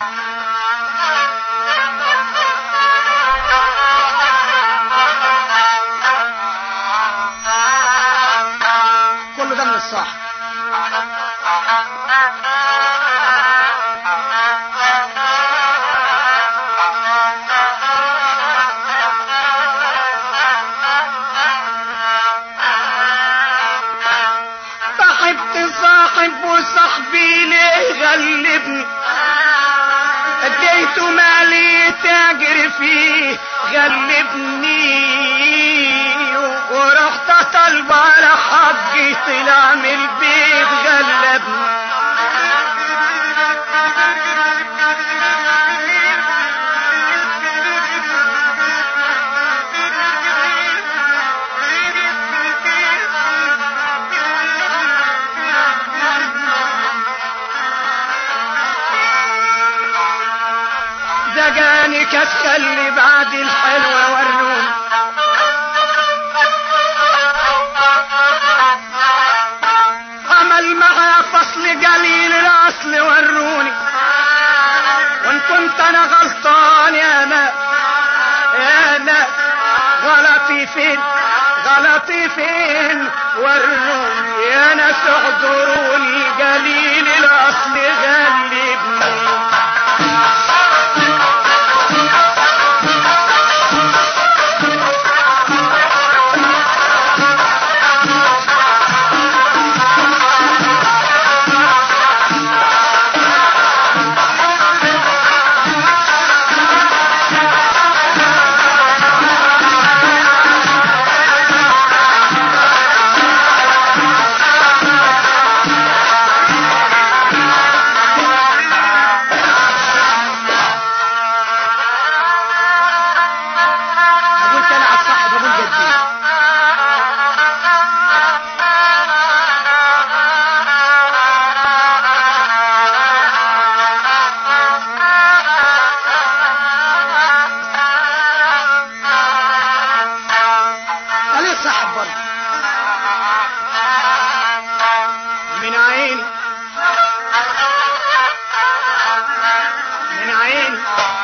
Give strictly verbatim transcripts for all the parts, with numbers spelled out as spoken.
كله ده من الصاحب. صاحبت صاحب وصاحبي ليه غلبني، اديته مالي تاجر فيه غلبني، ورحت طلب على حقي طلع من البيت غلبني. زجاني كسل بعد الحلوة وروني، عمل معاه فصل قليل الاصل وروني، وان كنت انا غلطان يا انا يا انا غلطي فين غلطي فين وروني، يا ناس اعذروني قليل الاصل غلبني. من عيني من عيني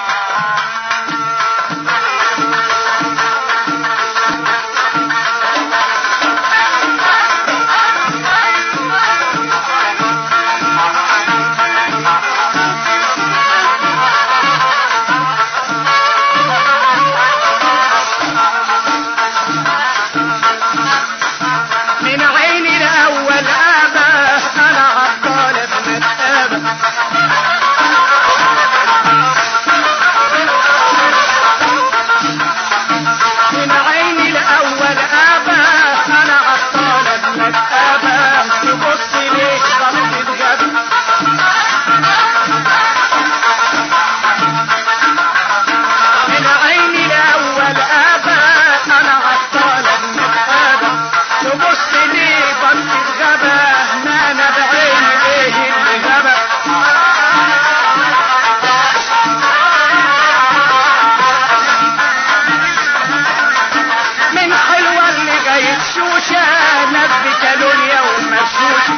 من عيني الأول أبا أنا عالطالب متأبى. من عيني الأول أبا أنا عالطالب متأبى، تبص ليه ضغط الجد. من عيني الأول أبا أنا عالطالب متأبى، تبص ليه ضغط الغبا، ما أنا بعيني إيه اللي غبا. من حلوة اللي جاية شوشة نبي كالوريا ومشوشة.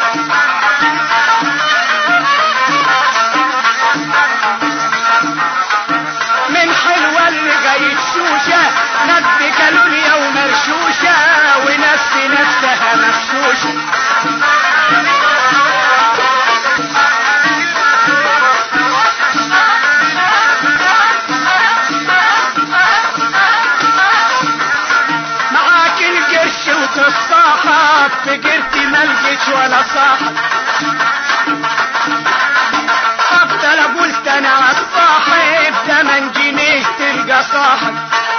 من حلوة اللي جاية شوشة نبي كالوريا ومرشوشة، ونفسي نفسها مفشوشة. معاك القرش وتصاحب، في جرتي ملقتش ولا صاحب. افضل اقول انا عالصاحب تمن جنيه تلقى صاحب.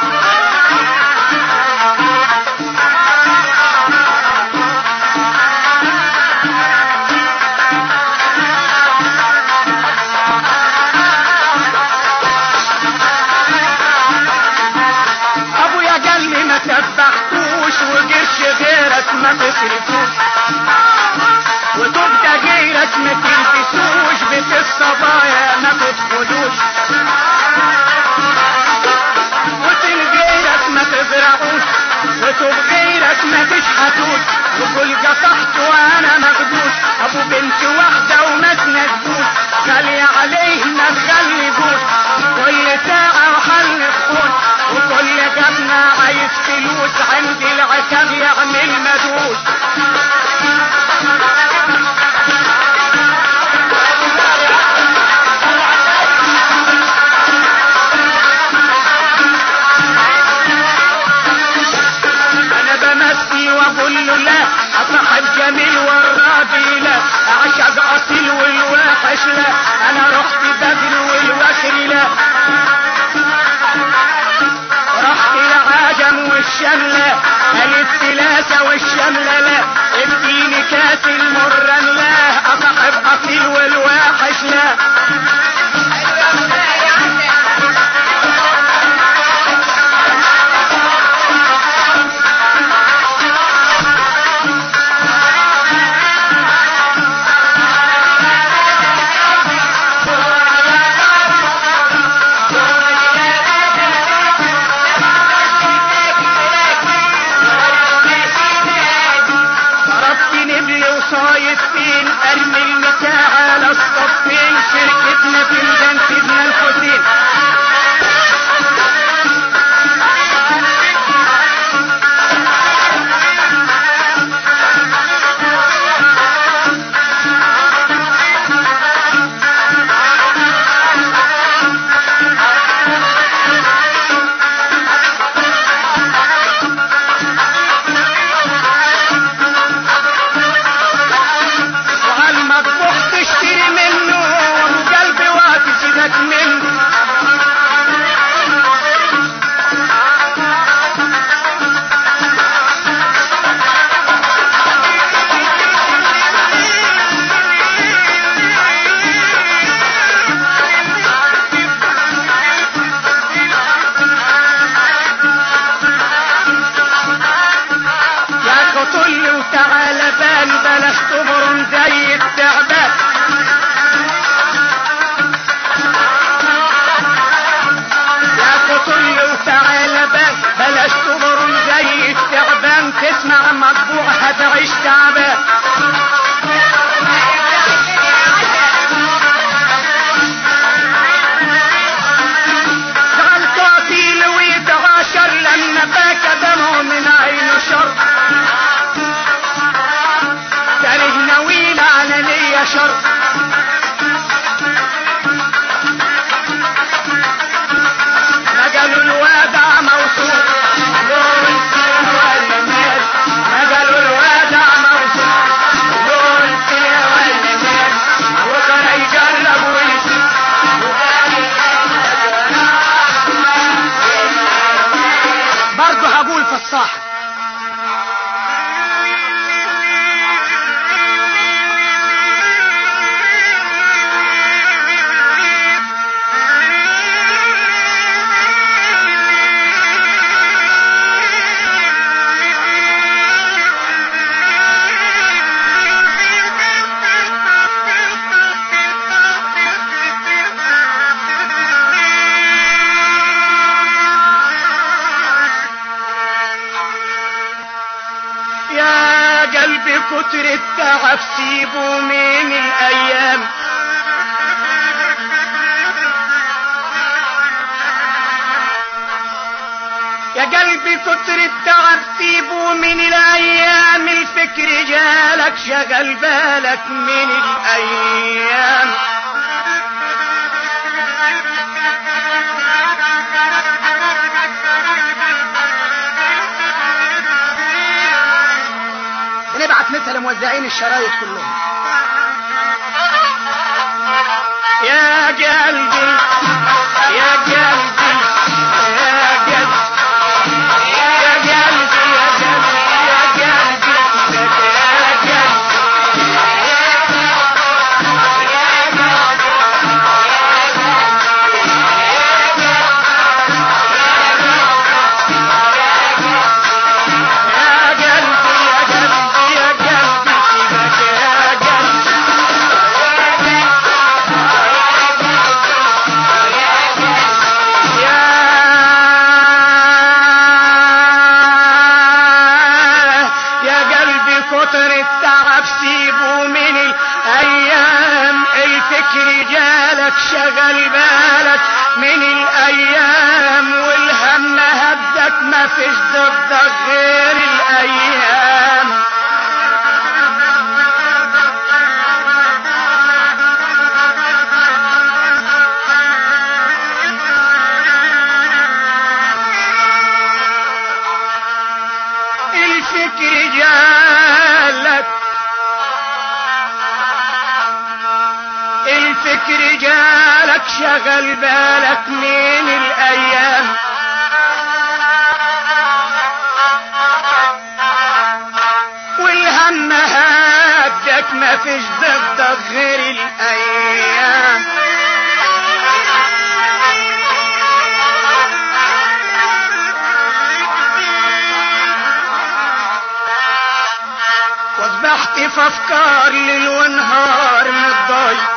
ابويا قال لي ما تبختوش وقرش غيرك ما تصرفوش، وتبقى غيرك ما تلبسوش، بيت الصبايا ما تدخلوش، وتن غيرك ما تزرعوش، وتب غيرك ما تشحتوش، وكل قطعت وانا مخدوش. ابو بنت واحدة وما تنجوش، غالية عليه ما تعبان زعل قاتل ويتعاشر لما بكى دمه من عينه شر كاره نويل على ليا شر مجالوا الوادع موصول قلت ولا مال مجالوا الوادع موصول قلت ولا مال وكان يجرب ويسيب برضه هقول فصاحة قلبي كتر التعب سيبه من الايام يا قلبي كتر التعب سيبه من الايام الفكر جالك شغل بالك من الايام نبعت مثل موزعين الشرايط كلهم يا قلبي يا قلبي يا قلبي يا قلبي يا قلبي يا قلبي يا كتر التعب سيبه من الايام الفكر جالك شغل بالك من الايام والهم هدك ما فيش ضدك غير الايام الفكر جالك الفكر جالك شغل بالك من الايام والهم هدك ما فيش ضدك غير الايام واصبحت في افكار ليل ونهار متضايق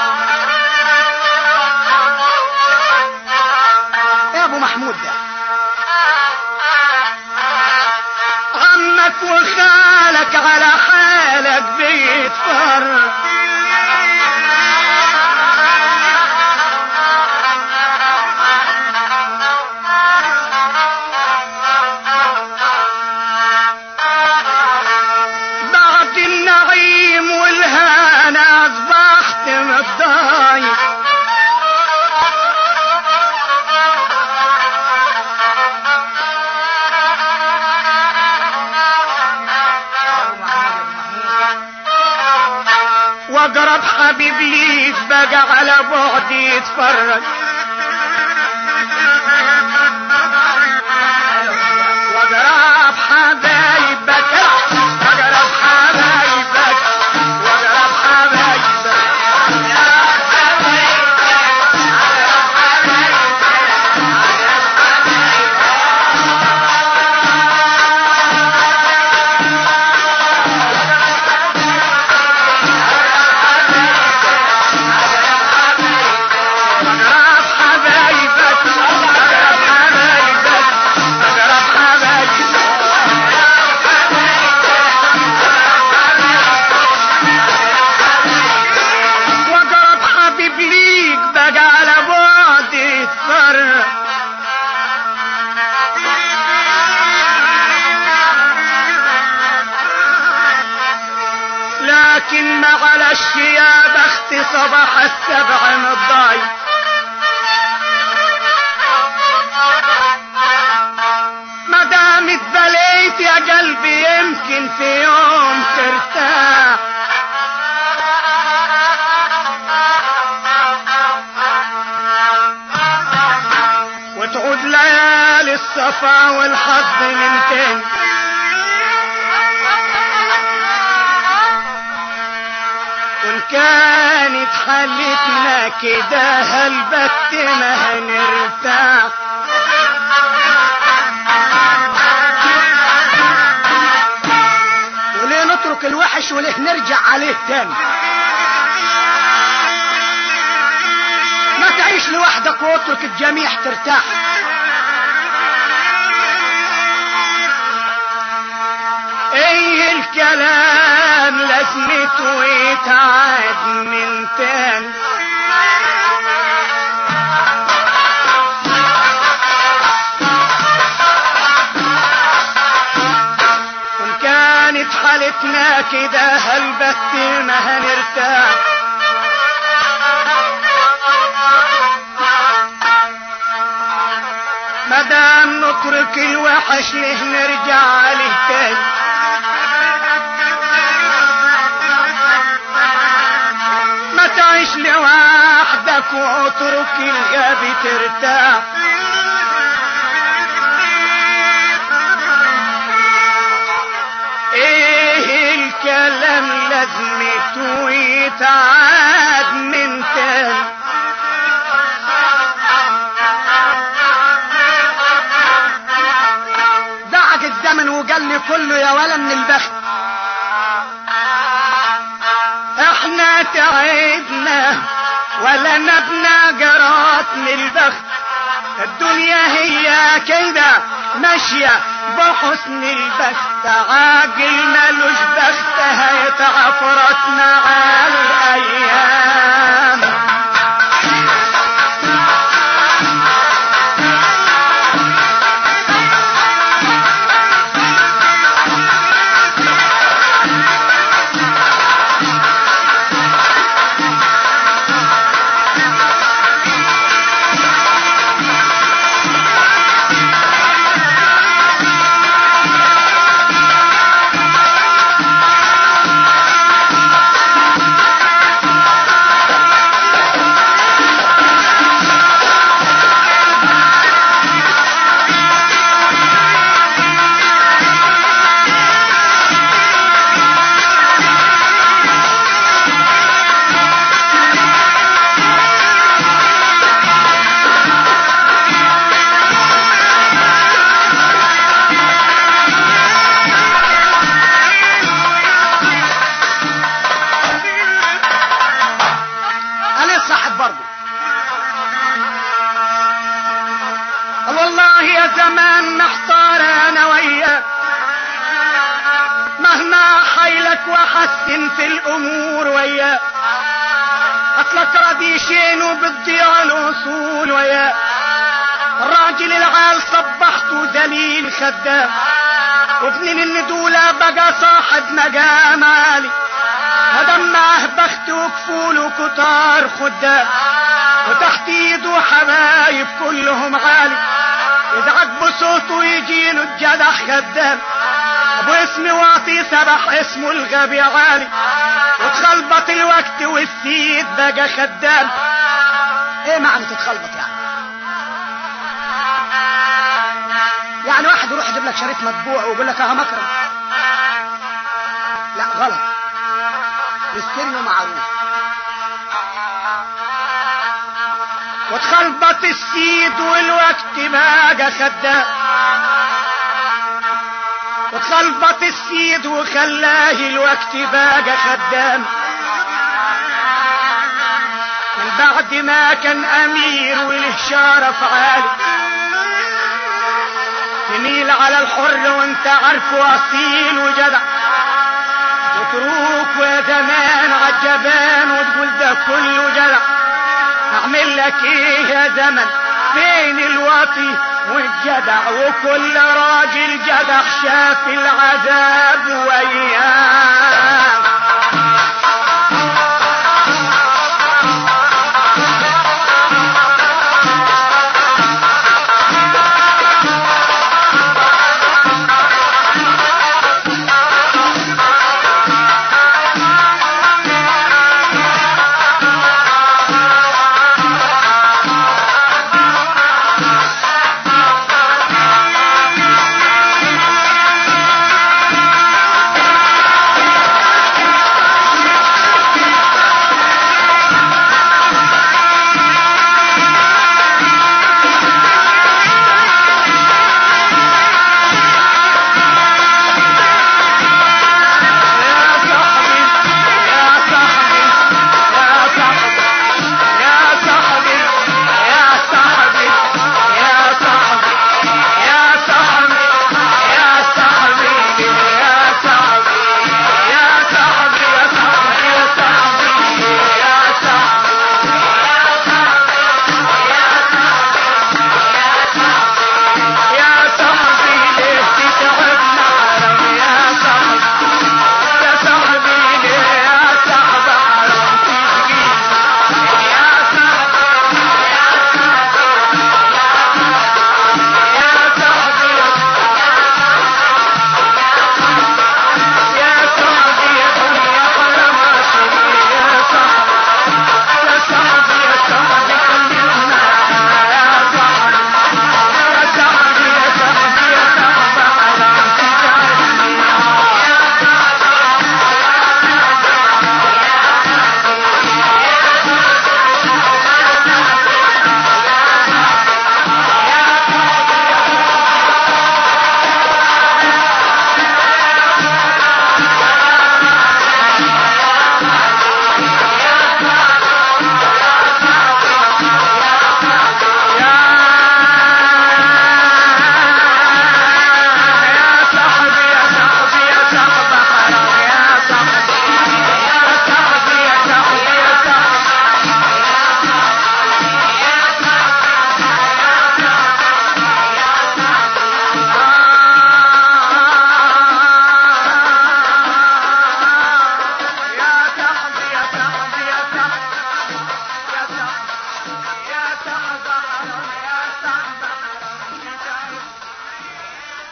يا ابو محمود ده عمك وخالك على حالك بيتفرج بعد النعيم والهنا اصبحت متضايق واقرب حبيب ليك بقى على بعد يتفرج واقرب حبايبك واقرب حبايبك واقرب حبايبك لكن ما غلاش يا بخت صباح السبع مضايق. ما دام اتبليت يا قلبي يمكن في يوم ترتاح، وتعود ليالي الصفا والحظ من تاني. وان كانت حالتنا كده هالبت ما هنرتاح. وليه نترك الوحش وليه نرجع عليه تاني؟ ما تعيش لوحدك واترك الجميع ترتاح. ايه الكلام لازمته يتعاد من تاني. وان كانت حالتنا كده هالبت ما هنرتاح. مادام نترك الوحش ليه نرجع عليه تاني؟ ما تعيش لوحدك واترك الغابي ترتاح. ايه الكلام لازمته يتعاد من تاني؟ دعك الزمن وقال لي كله يا ولا من البخت. احنا تعبنا ولا نبنى جرات من البخت. الدنيا هي كده ماشية بحسن البخت. عاجل مالوش بخت هيتعفرت مع الايام. والله يا زمان محتار انا وياك. مهما حيلك وحسن في الامور وياك. اصلك راديشين وبتضيع الاصول وياك. الراجل العال صبحته ذليل خدام. وابن الندولة بقى صاحب مقام عالي. هدم معه بخت وكفول وكتار خدام. وتحت ايده حبايب كلهم عالي. يدعك بصوته يجيله الجدع خدام. ابو اسم واطي سبح اسمه الغبي عالي. وتخلبط الوقت والسيد بقى خدام. ايه معنى تتخلبط يعني؟ يعني واحد يروح يجيب لك شريط مطبوع ويقول لك اه مكرم. لا غلط. الاستيريو معروف. وتخلبط السيد والوقت بقى خدام. وتخلبط السيد وخلاه الوقت بقى خدام. من بعد ما كان امير وله شرف عالي. تميل على الحر وانت عارفه اصيل وجدع. وتروك ويا زمان عالجبان وتقول ده كله جدع. اعمل لك ايه يا زمن بين الوطي والجدع. وكل راجل جدع شاف العذاب وياه.